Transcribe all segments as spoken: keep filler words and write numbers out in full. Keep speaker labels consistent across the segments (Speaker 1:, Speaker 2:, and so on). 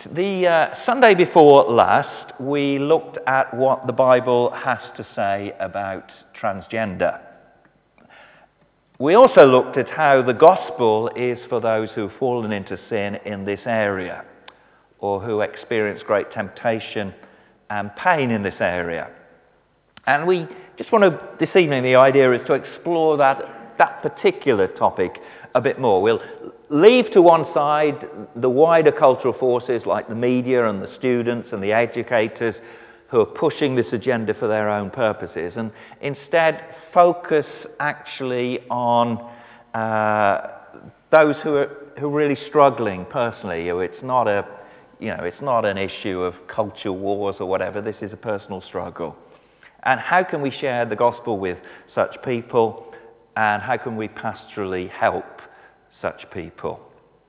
Speaker 1: The uh, Sunday before last, we looked at what the Bible has to say about transgender. We also looked at how the gospel is for those who've fallen into sin in this area, or who experience great temptation and pain in this area. And we just want to, this evening, the idea is to explore that, that particular topic a bit more. We'll leave to one side the wider cultural forces like the media and the students and the educators who are pushing this agenda for their own purposes, and instead focus actually on uh, those who are, who are really struggling personally. It's not a, you know, it's not an issue of culture wars or whatever. This is a personal struggle. And how can we share the gospel with such people? And how can we pastorally help such people?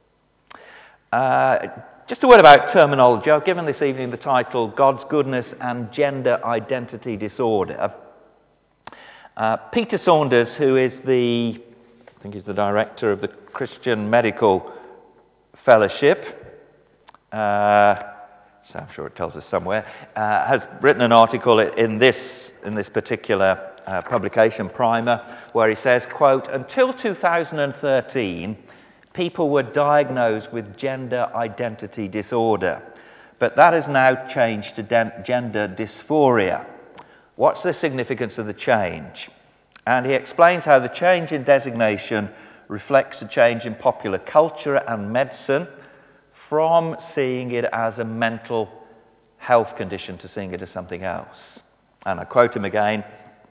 Speaker 1: Uh, just a word about terminology. I've given this evening the title, God's Goodness and Gender Identity Disorder. Uh, Peter Saunders, who is the, I think he's the director of the Christian Medical Fellowship, uh, so I'm sure it tells us somewhere, uh, has written an article in this, in this particular uh, publication, Primer, where he says, quote, until two thousand thirteen, people were diagnosed with gender identity disorder, but that has now changed to gender dysphoria. What's the significance of the change? And he explains how the change in designation reflects a change in popular culture and medicine from seeing it as a mental health condition to seeing it as something else. And I quote him again,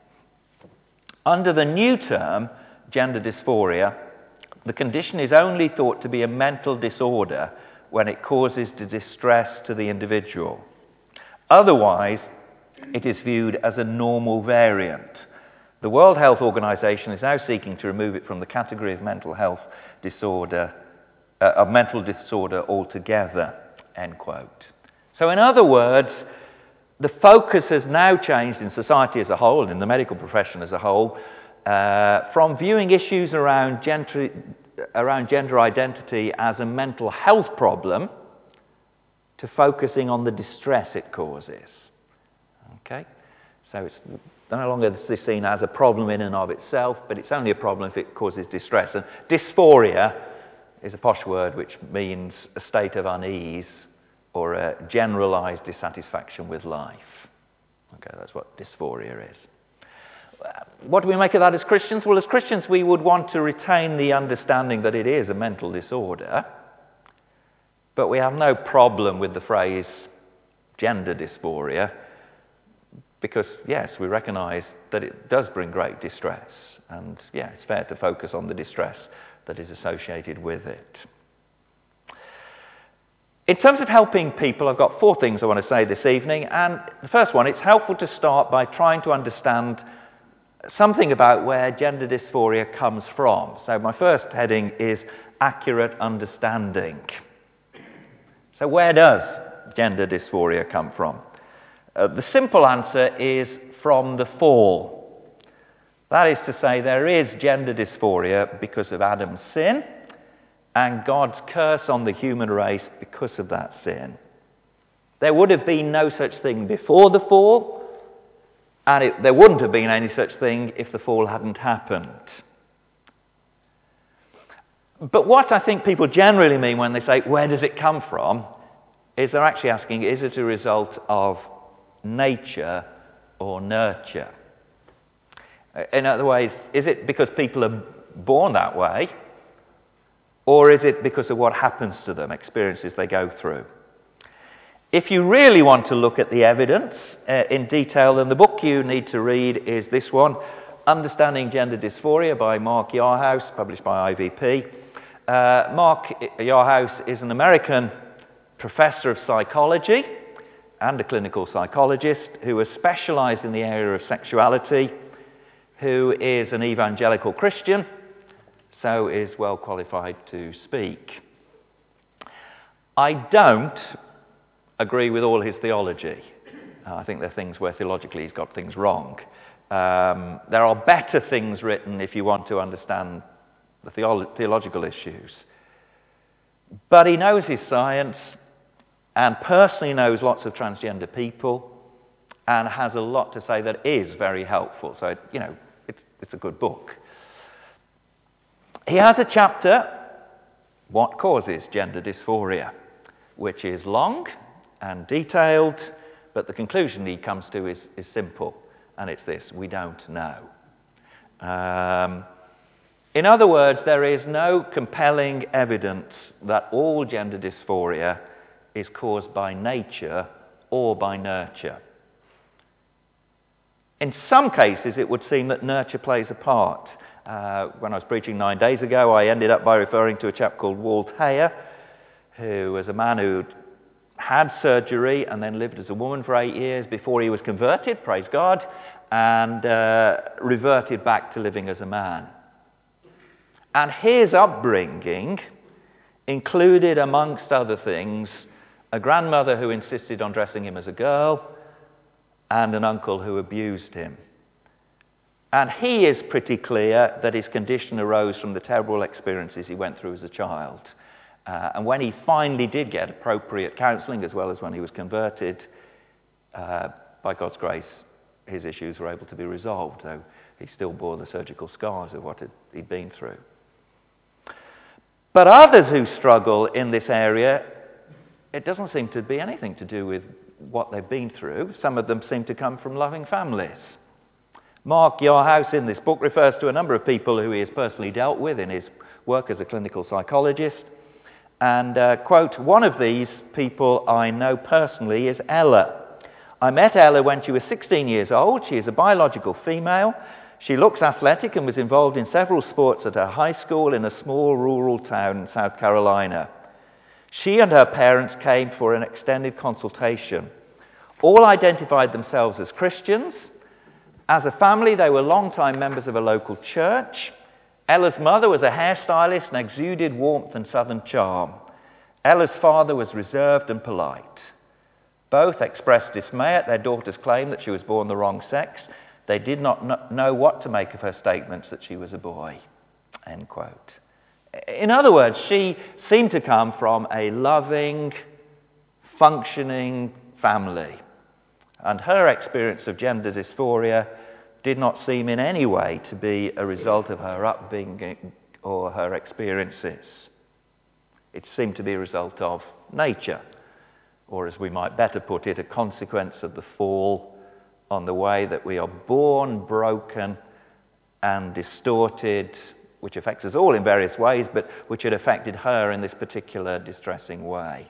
Speaker 1: under the new term, gender dysphoria, the condition is only thought to be a mental disorder when it causes distress to the individual. Otherwise, it is viewed as a normal variant. The World Health Organization is now seeking to remove it from the category of mental health disorder, uh, of mental disorder altogether, end quote. So in other words, the focus has now changed in society as a whole, in the medical profession as a whole, uh, from viewing issues around gender, around gender identity as a mental health problem to focusing on the distress it causes. Okay? So it's no longer seen as a problem in and of itself, but it's only a problem if it causes distress. And dysphoria is a posh word which means a state of unease or a generalized dissatisfaction with life. Okay, that's what dysphoria is. What do we make of that as Christians? Well, as Christians, we would want to retain the understanding that it is a mental disorder, but we have no problem with the phrase gender dysphoria because, yes, we recognize that it does bring great distress, and, yeah, it's fair to focus on the distress that is associated with it. In terms of helping people, I've got four things I want to say this evening, and the first one, it's helpful to start by trying to understand something about where gender dysphoria comes from. So my first heading is accurate understanding. So where does gender dysphoria come from? Uh, the simple answer is from the fall. That is to say, there is gender dysphoria because of Adam's sin and God's curse on the human race because of that sin. There would have been no such thing before the fall, and it, there wouldn't have been any such thing if the fall hadn't happened. But what I think people generally mean when they say, where does it come from, is they're actually asking, is it a result of nature or nurture? In other words, is it because people are born that way, or is it because of what happens to them, experiences they go through? If you really want to look at the evidence uh, in detail, then the book you need to read is this one, Understanding Gender Dysphoria by Mark Yarhouse, published by I V P. Uh, Mark Yarhouse is an American professor of psychology and a clinical psychologist who has specialized in the area of sexuality, who is an evangelical Christian, so is well qualified to speak. I don't agree with all his theology. Uh, I think there are things where theologically he's got things wrong. Um, there are better things written if you want to understand the theolo- theological issues. But he knows his science, and personally knows lots of transgender people and has a lot to say that is very helpful. So, you know, it's, it's a good book. He has a chapter, What Causes Gender Dysphoria, which is long and detailed, but the conclusion he comes to is, is simple, and it's this: we don't know. Um, in other words, there is no compelling evidence that all gender dysphoria is caused by nature or by nurture. In some cases, it would seem that nurture plays a part. Uh, when I was preaching nine days ago, I ended up by referring to a chap called Walt Heyer, who was a man who had surgery and then lived as a woman for eight years before he was converted, praise God, and uh, reverted back to living as a man. And his upbringing included, amongst other things, a grandmother who insisted on dressing him as a girl and an uncle who abused him. And he is pretty clear that his condition arose from the terrible experiences he went through as a child. Uh, and when he finally did get appropriate counselling, as well as when he was converted, uh, by God's grace, his issues were able to be resolved, though he still bore the surgical scars of what he'd been through. But others who struggle in this area, it doesn't seem to be anything to do with what they've been through. Some of them seem to come from loving families. Mark Yarhouse in this book refers to a number of people who he has personally dealt with in his work as a clinical psychologist. And, uh, quote, one of these people I know personally is Ella. I met Ella when she was sixteen years old. She is a biological female. She looks athletic and was involved in several sports at her high school in a small rural town in South Carolina. She and her parents came for an extended consultation. All identified themselves as Christians. As a family, they were longtime members of a local church. Ella's mother was a hairstylist and exuded warmth and southern charm. Ella's father was reserved and polite. Both expressed dismay at their daughter's claim that she was born the wrong sex. They did not know what to make of her statements that she was a boy. End quote. In other words, she seemed to come from a loving, functioning family. And her experience of gender dysphoria did not seem in any way to be a result of her upbringing or her experiences. It seemed to be a result of nature, or as we might better put it, a consequence of the fall on the way that we are born broken and distorted, which affects us all in various ways, but which had affected her in this particular distressing way.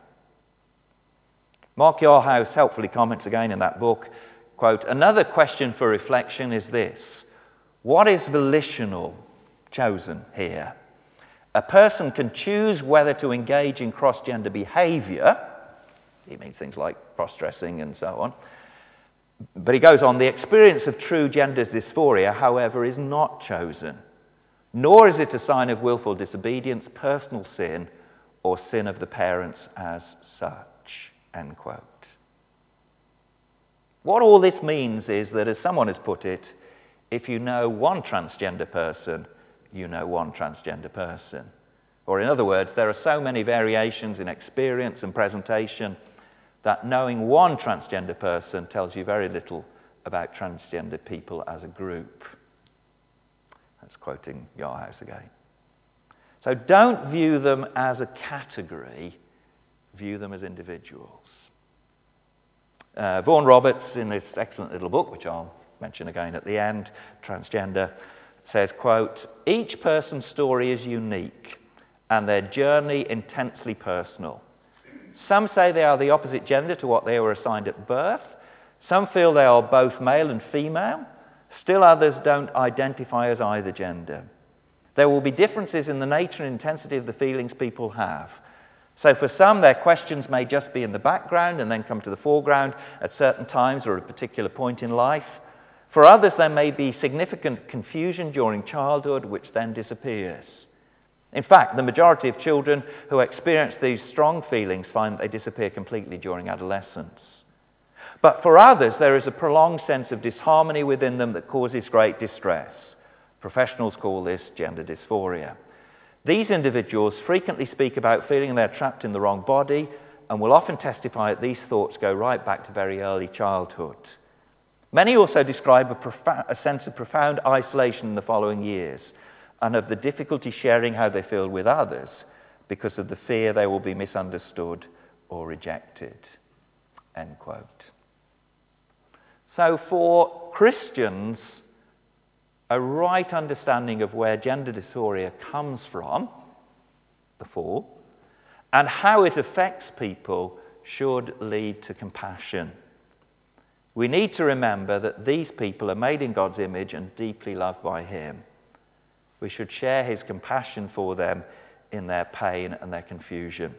Speaker 1: Mark Yarhouse helpfully comments again in that book, quote, another question for reflection is this: what is volitional chosen here? A person can choose whether to engage in cross-gender behavior. He means things like cross-dressing and so on. But he goes on, the experience of true gender dysphoria, however, is not chosen, nor is it a sign of willful disobedience, personal sin, or sin of the parents as such. End quote. What all this means is that, as someone has put it, if you know one transgender person, you know one transgender person. Or in other words, there are so many variations in experience and presentation that knowing one transgender person tells you very little about transgender people as a group. That's quoting Yarhouse again. So don't view them as a category, view them as individuals. Uh, Vaughan Roberts, in this excellent little book, which I'll mention again at the end, Transgender, says, quote, each person's story is unique and their journey intensely personal. Some say they are the opposite gender to what they were assigned at birth. Some feel they are both male and female. Still others don't identify as either gender. There will be differences in the nature and intensity of the feelings people have. So for some, their questions may just be in the background and then come to the foreground at certain times or at a particular point in life. For others, there may be significant confusion during childhood, which then disappears. In fact, the majority of children who experience these strong feelings find that they disappear completely during adolescence. But for others, there is a prolonged sense of disharmony within them that causes great distress. Professionals call this gender dysphoria. These individuals frequently speak about feeling they're trapped in the wrong body and will often testify that these thoughts go right back to very early childhood. Many also describe a, profound, a sense of profound isolation in the following years and of the difficulty sharing how they feel with others because of the fear they will be misunderstood or rejected. End quote. So for Christians, a right understanding of where gender dysphoria comes from, the fall, and how it affects people should lead to compassion. We need to remember that these people are made in God's image and deeply loved by Him. We should share His compassion for them in their pain and their confusion.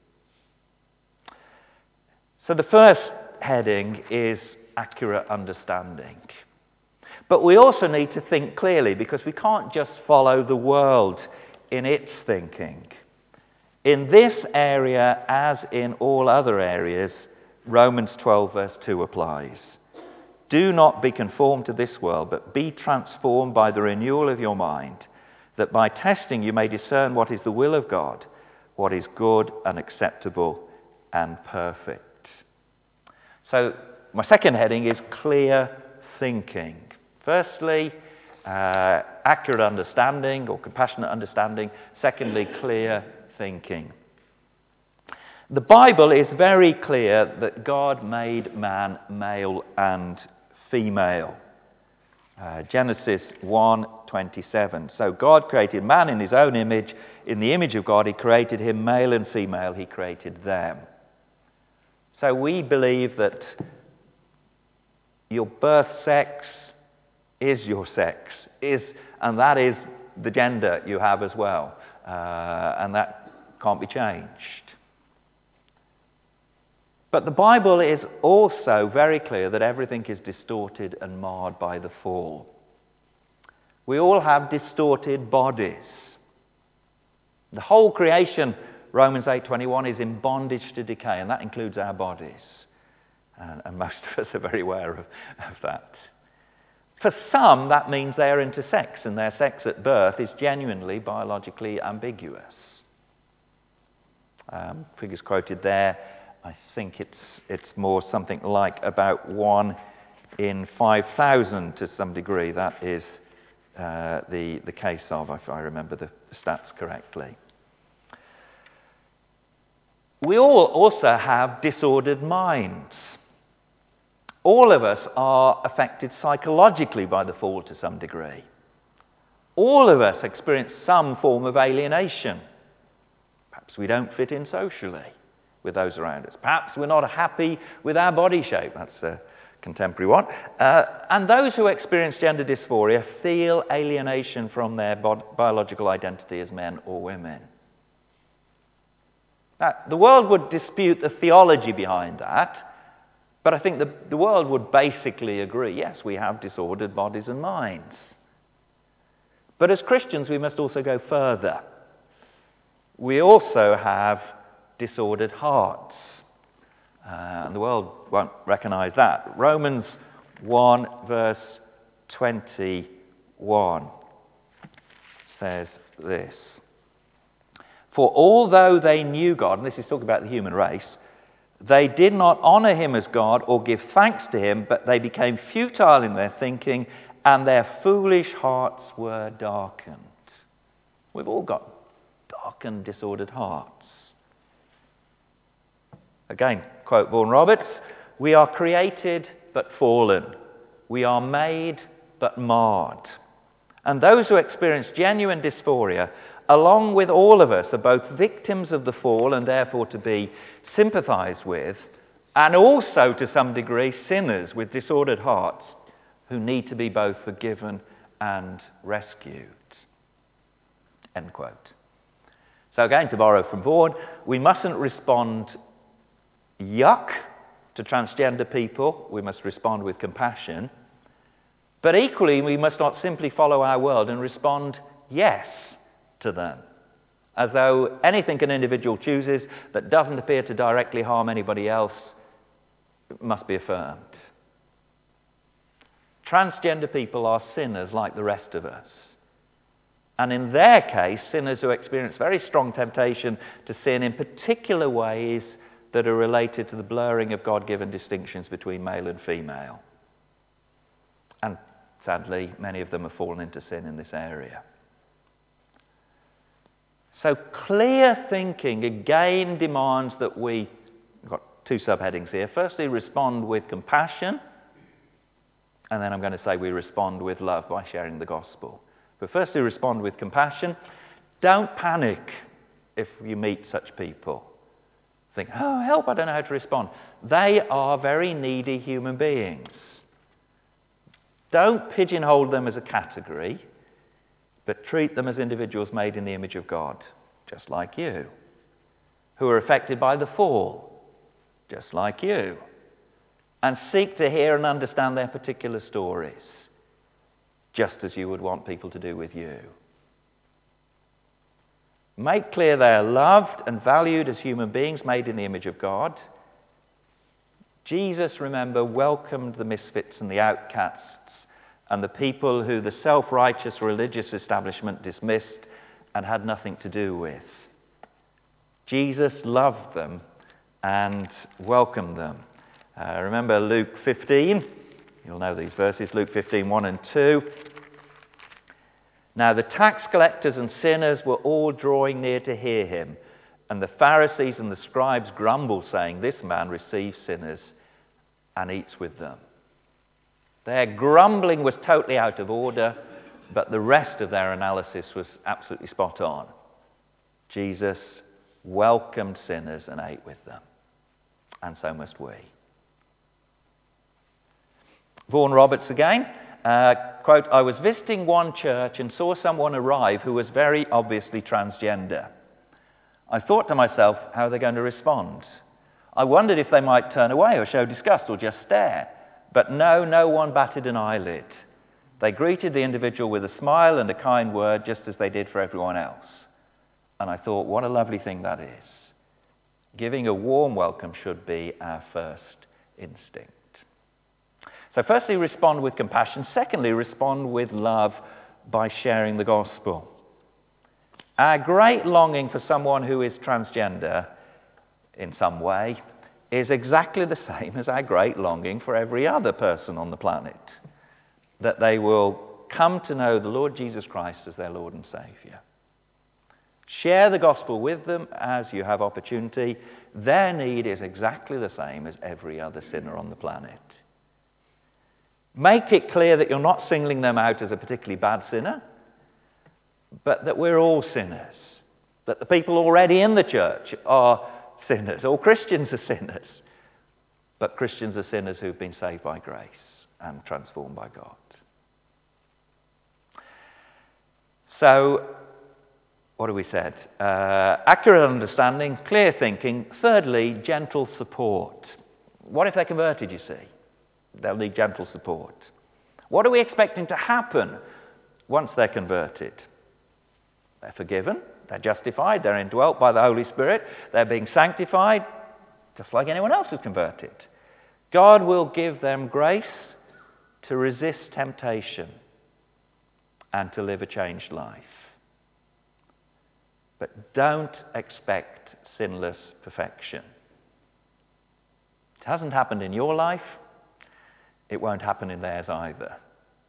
Speaker 1: So the first heading is accurate understanding. But we also need to think clearly, because we can't just follow the world in its thinking. In this area, as in all other areas, Romans twelve verse two applies. Do not be conformed to this world, but be transformed by the renewal of your mind, that by testing you may discern what is the will of God, what is good and acceptable and perfect. So my second heading is clear thinking. Firstly, uh, accurate understanding or compassionate understanding. Secondly, clear thinking. The Bible is very clear that God made man male and female. Uh, Genesis one twenty-seven. So God created man in his own image. In the image of God, he created him, male and female, he created them. So we believe that your birth sex is your sex, is, and that is the gender you have as well. Uh, and that can't be changed. But the Bible is also very clear that everything is distorted and marred by the fall. We all have distorted bodies. The whole creation, Romans eight twenty-one, is in bondage to decay, and that includes our bodies. And, and most of us are very aware of, of that. For some, that means they are intersex, and their sex at birth is genuinely biologically ambiguous. Um, figures quoted there, I think it's, it's more something like about one in five thousand to some degree. That is uh, the, the case of, if I remember the, the stats correctly. We all also have disordered minds. All of us are affected psychologically by the fall to some degree. All of us experience some form of alienation. Perhaps we don't fit in socially with those around us. Perhaps we're not happy with our body shape. That's a contemporary one. Uh, and those who experience gender dysphoria feel alienation from their bod- biological identity as men or women. Now, the world would dispute the theology behind that, but I think the, the world would basically agree, yes, we have disordered bodies and minds. But as Christians, we must also go further. We also have disordered hearts. Uh, and the world won't recognize that. Romans one, verse twenty-one says this. For although they knew God, and this is talking about the human race, they did not honor him as God or give thanks to him, but they became futile in their thinking, and their foolish hearts were darkened. We've all got darkened, disordered hearts. Again, quote Vaughan Roberts, we are created but fallen. We are made but marred. And those who experience genuine dysphoria, along with all of us, are both victims of the fall and therefore to be sympathized with, and also to some degree sinners with disordered hearts who need to be both forgiven and rescued. End quote. So again, to borrow from Vaughan, we mustn't respond yuck to transgender people. We must respond with compassion. But equally, we must not simply follow our world and respond yes to them, as though anything an individual chooses that doesn't appear to directly harm anybody else must be affirmed. Transgender people are sinners like the rest of us. And in their case, sinners who experience very strong temptation to sin in particular ways that are related to the blurring of God-given distinctions between male and female. And sadly, many of them have fallen into sin in this area. So clear thinking again demands that we, we've got two subheadings here. Firstly, respond with compassion. And then I'm going to say we respond with love by sharing the gospel. But firstly, respond with compassion. Don't panic if you meet such people. Think, oh, help, I don't know how to respond. They are very needy human beings. Don't pigeonhole them as a category, but treat them as individuals made in the image of God, just like you, who are affected by the fall, just like you, and seek to hear and understand their particular stories, just as you would want people to do with you. Make clear they are loved and valued as human beings made in the image of God. Jesus, remember, welcomed the misfits and the outcasts and the people who the self-righteous religious establishment dismissed and had nothing to do with. Jesus loved them and welcomed them. Uh, remember Luke fifteen? You'll know these verses, Luke fifteen, one and two. Now the tax collectors and sinners were all drawing near to hear him, and the Pharisees and the scribes grumbled, saying, "This man receives sinners and eats with them." Their grumbling was totally out of order, but the rest of their analysis was absolutely spot on. Jesus welcomed sinners and ate with them, and so must we. Vaughan Roberts again. Uh, quote, "I was visiting one church and saw someone arrive who was very obviously transgender. I thought to myself, how are they going to respond? I wondered if they might turn away or show disgust or just stare. But no, no one batted an eyelid. They greeted the individual with a smile and a kind word, just as they did for everyone else. And I thought, what a lovely thing that is. Giving a warm welcome should be our first instinct." So firstly, respond with compassion. Secondly, respond with love by sharing the gospel. Our great longing for someone who is transgender in some way is exactly the same as our great longing for every other person on the planet, that they will come to know the Lord Jesus Christ as their Lord and Saviour. Share the gospel with them as you have opportunity. Their need is exactly the same as every other sinner on the planet. Make it clear that you're not singling them out as a particularly bad sinner, but that we're all sinners, that the people already in the church are sinners. All Christians are sinners, but Christians are sinners who've been saved by grace and transformed by God. So, what have we said? Uh, accurate understanding, clear thinking. Thirdly, gentle support. What if they're converted, you see? They'll need gentle support. What are we expecting to happen once they're converted? They're forgiven, they're justified, they're indwelt by the Holy Spirit, they're being sanctified, just like anyone else who's converted. God will give them grace to resist temptation and to live a changed life. But don't expect sinless perfection. It hasn't happened in your life. It won't happen in theirs either.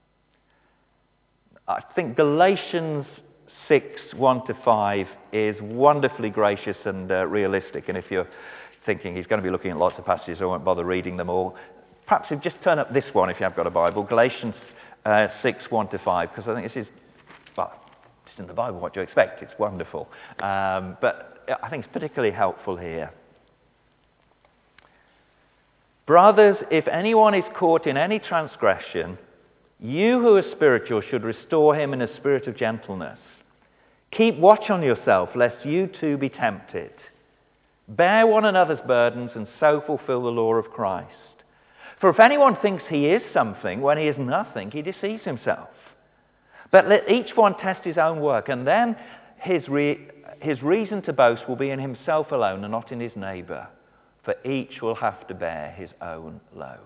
Speaker 1: I think Galatians six, one to five is wonderfully gracious and uh, realistic. And if you're thinking he's going to be looking at lots of passages, I won't bother reading them all. Perhaps you just turn up this one if you have got a Bible, Galatians uh, six, one to five, because I think this is, well, it's in the Bible, what do you expect? It's wonderful. Um, but I think it's particularly helpful here. "Brothers, if anyone is caught in any transgression, you who are spiritual should restore him in a spirit of gentleness. Keep watch on yourself, lest you too be tempted. Bear one another's burdens and so fulfill the law of Christ. For if anyone thinks he is something when he is nothing, he deceives himself. But let each one test his own work, and then his, re- his reason to boast will be in himself alone and not in his neighbour. For each will have to bear his own load."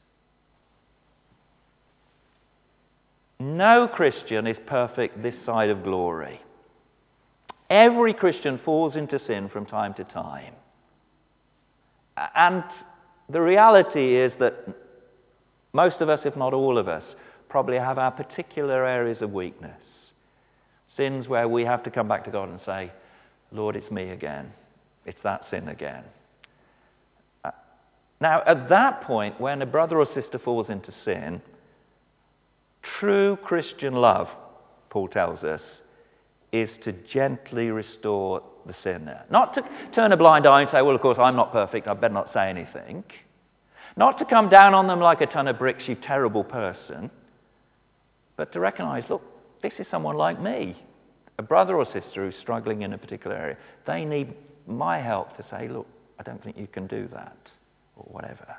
Speaker 1: No Christian is perfect this side of glory. Every Christian falls into sin from time to time. And the reality is that most of us, if not all of us, probably have our particular areas of weakness. Sins where we have to come back to God and say, Lord, it's me again. It's that sin again. Uh, now, at that point, when a brother or sister falls into sin, true Christian love, Paul tells us, is to gently restore the sinner. Not to turn a blind eye and say, well, of course, I'm not perfect, I better not say anything. Not to come down on them like a ton of bricks, you terrible person. But to recognize, look, this is someone like me, a brother or sister who's struggling in a particular area. They need my help to say, look, I don't think you can do that, or whatever.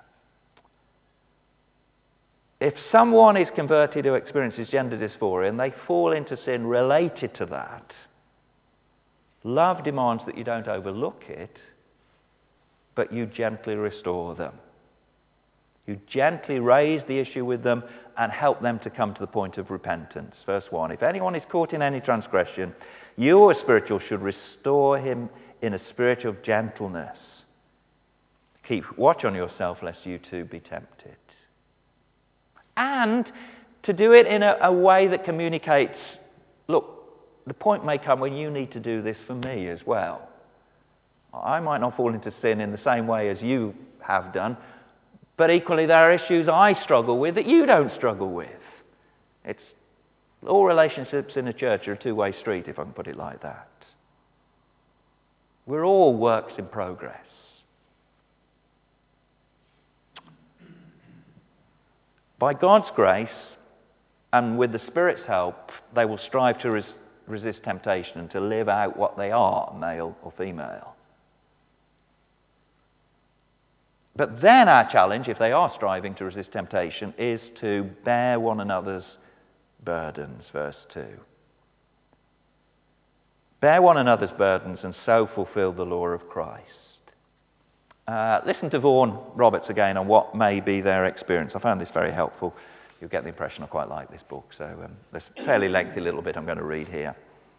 Speaker 1: If someone is converted who experiences gender dysphoria and they fall into sin related to that, love demands that you don't overlook it, but you gently restore them. You gently raise the issue with them and help them to come to the point of repentance. Verse one, if anyone is caught in any transgression, you who are spiritual should restore him in a spirit of gentleness. Keep watch on yourself lest you too be tempted. And to do it in a, a way that communicates, look, the point may come when you need to do this for me as well. I might not fall into sin in the same way as you have done, but equally there are issues I struggle with that you don't struggle with. It's all relationships in a church are a two-way street, if I can put it like that. We're all works in progress. By God's grace and with the Spirit's help, they will strive to res- resist temptation and to live out what they are, male or female. But then our challenge, if they are striving to resist temptation, is to bear one another's burdens, verse two. Bear one another's burdens and so fulfill the law of Christ. Uh, listen to Vaughan Roberts again on what may be their experience. I found this very helpful. You'll get the impression I quite like this book. So um, there's a fairly lengthy little bit I'm going to read here.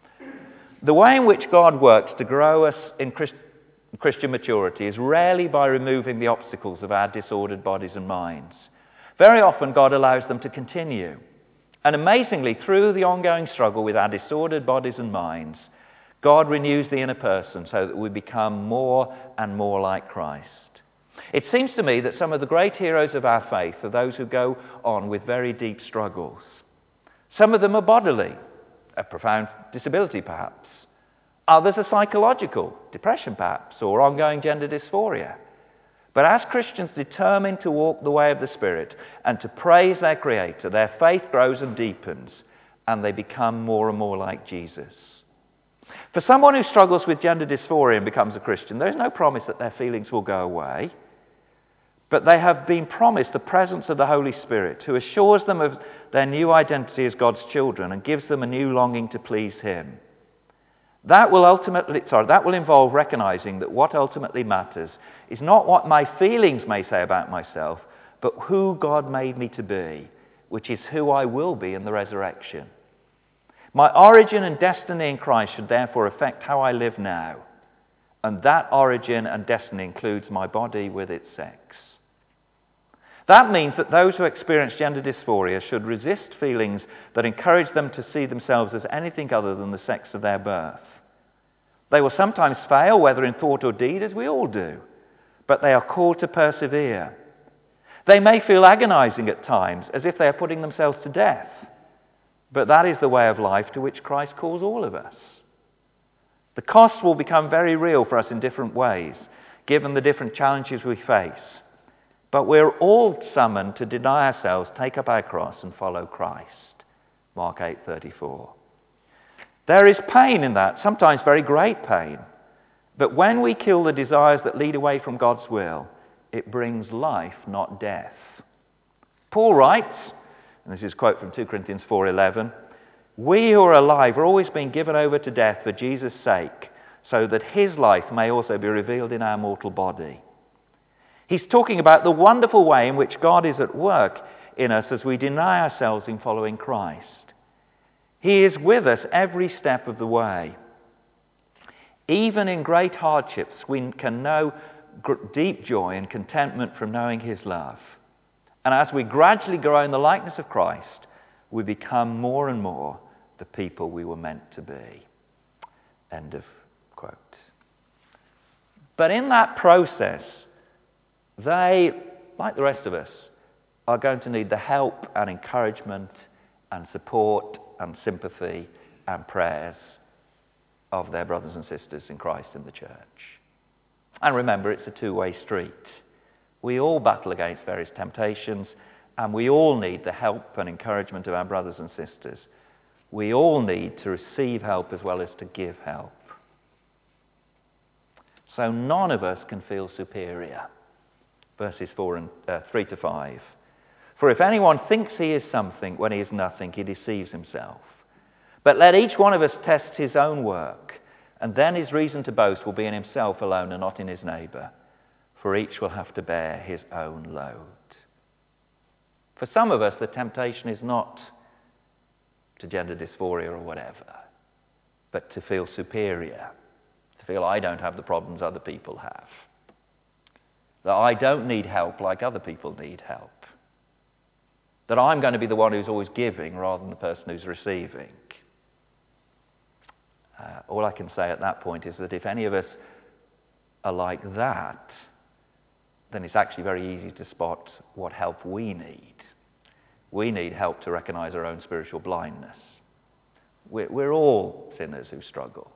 Speaker 1: The way in which God works to grow us in Christ- Christian maturity is rarely by removing the obstacles of our disordered bodies and minds. Very often God allows them to continue. And amazingly, through the ongoing struggle with our disordered bodies and minds, God renews the inner person so that we become more and more like Christ. It seems to me that some of the great heroes of our faith are those who go on with very deep struggles. Some of them are bodily, a profound disability perhaps. Others are psychological, depression perhaps, or ongoing gender dysphoria. But as Christians determined to walk the way of the Spirit and to praise their Creator, their faith grows and deepens, and they become more and more like Jesus. For someone who struggles with gender dysphoria and becomes a Christian, there is no promise that their feelings will go away, but they have been promised the presence of the Holy Spirit, who assures them of their new identity as God's children and gives them a new longing to please Him. That will ultimately, sorry, that will involve recognizing that what ultimately matters is not what my feelings may say about myself, but who God made me to be, which is who I will be in the resurrection. My origin and destiny in Christ should therefore affect how I live now, and that origin and destiny includes my body with its sex. That means that those who experience gender dysphoria should resist feelings that encourage them to see themselves as anything other than the sex of their birth. They will sometimes fail, whether in thought or deed, as we all do, but they are called to persevere. They may feel agonizing at times, as if they are putting themselves to death, but that is the way of life to which Christ calls all of us. The costs will become very real for us in different ways, given the different challenges we face. But we're all summoned to deny ourselves, take up our cross, and follow Christ. Mark eight thirty-four. There is pain in that, sometimes very great pain. But when we kill the desires that lead away from God's will, it brings life, not death. Paul writes, and this is a quote from two Corinthians four eleven, "We who are alive are always being given over to death for Jesus' sake, so that his life may also be revealed in our mortal body." He's talking about the wonderful way in which God is at work in us as we deny ourselves in following Christ. He is with us every step of the way. Even in great hardships, we can know gr- deep joy and contentment from knowing his love. And as we gradually grow in the likeness of Christ, we become more and more the people we were meant to be. End of quote. But in that process, they, like the rest of us, are going to need the help and encouragement and support and sympathy and prayers of their brothers and sisters in Christ in the church. And remember, it's a two-way street. We all battle against various temptations, and we all need the help and encouragement of our brothers and sisters. We all need to receive help as well as to give help. So none of us can feel superior. Verses four and uh, three to five. For if anyone thinks he is something when he is nothing, he deceives himself. But let each one of us test his own work, and then his reason to boast will be in himself alone and not in his neighbour. For each will have to bear his own load. For some of us, the temptation is not to gender dysphoria or whatever, but to feel superior, to feel I don't have the problems other people have, that I don't need help like other people need help, that I'm going to be the one who's always giving rather than the person who's receiving. Uh, all I can say at that point is that if any of us are like that, then it's actually very easy to spot what help we need. We need help to recognize our own spiritual blindness. We're, we're all sinners who struggle.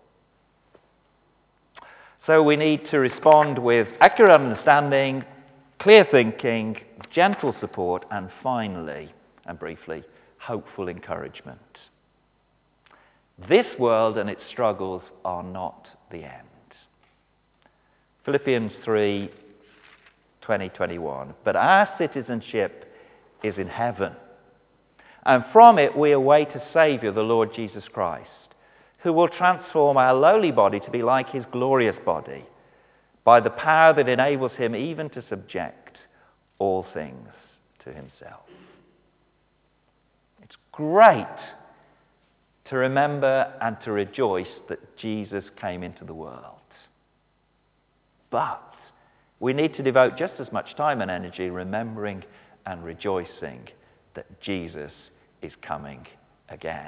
Speaker 1: So we need to respond with accurate understanding, clear thinking, gentle support, and finally, and briefly, hopeful encouragement. This world and its struggles are not the end. Philippians three, twenty, twenty-one. But our citizenship is in heaven, and from it we await a Saviour, the Lord Jesus Christ, who will transform our lowly body to be like his glorious body, by the power that enables him even to subject all things to himself. It's great to remember and to rejoice that Jesus came into the world. But we need to devote just as much time and energy remembering and rejoicing that Jesus is coming again.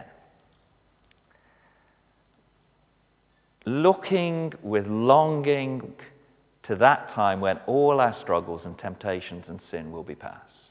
Speaker 1: Looking with longing to that time when all our struggles and temptations and sin will be past.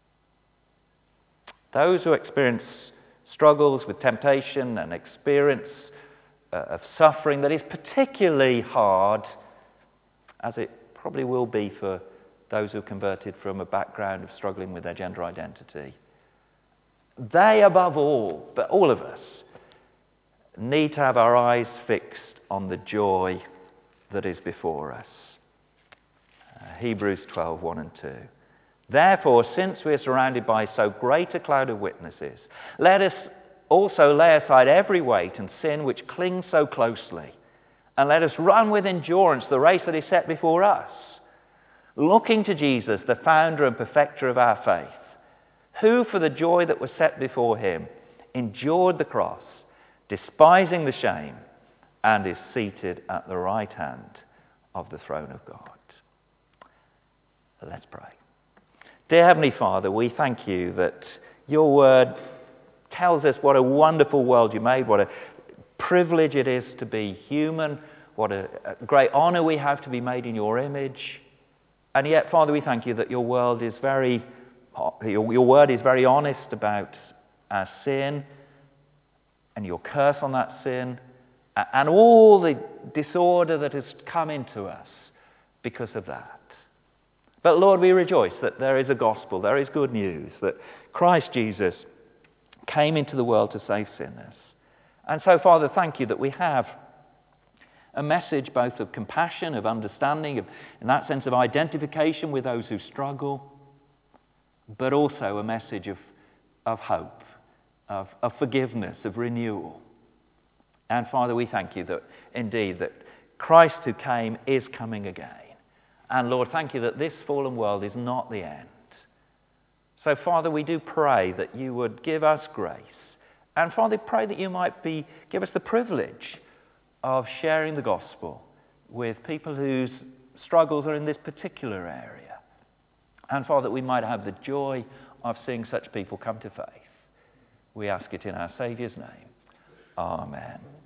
Speaker 1: Those who experience struggles with temptation and experience uh, of suffering that is particularly hard, as it probably will be for those who are converted from a background of struggling with their gender identity. They above all, but all of us, need to have our eyes fixed on the joy that is before us. Uh, Hebrews twelve, one and two. Therefore, since we are surrounded by so great a cloud of witnesses, let us also lay aside every weight and sin which clings so closely, and let us run with endurance the race that is set before us, looking to Jesus, the founder and perfecter of our faith, who for the joy that was set before him endured the cross, despising the shame, and is seated at the right hand of the throne of God. Let's pray. Dear Heavenly Father, we thank you that your word tells us what a wonderful world you made, what a privilege it is to be human, what a, a great honor we have to be made in your image. And yet, Father, we thank you that your world is very, your, your word is very honest about our sin and your curse on that sin and all the disorder that has come into us because of that. But Lord, we rejoice that there is a gospel, there is good news, that Christ Jesus came into the world to save sinners. And so, Father, thank you that we have a message both of compassion, of understanding, of, in that sense of identification with those who struggle, but also a message of, of hope, of, of forgiveness, of renewal. And Father, we thank you that indeed that Christ who came is coming again. And Lord, thank you that this fallen world is not the end. So Father, we do pray that you would give us grace. And Father, pray that you might be give us the privilege of sharing the gospel with people whose struggles are in this particular area. And Father, that we might have the joy of seeing such people come to faith. We ask it in our Saviour's name. Amen.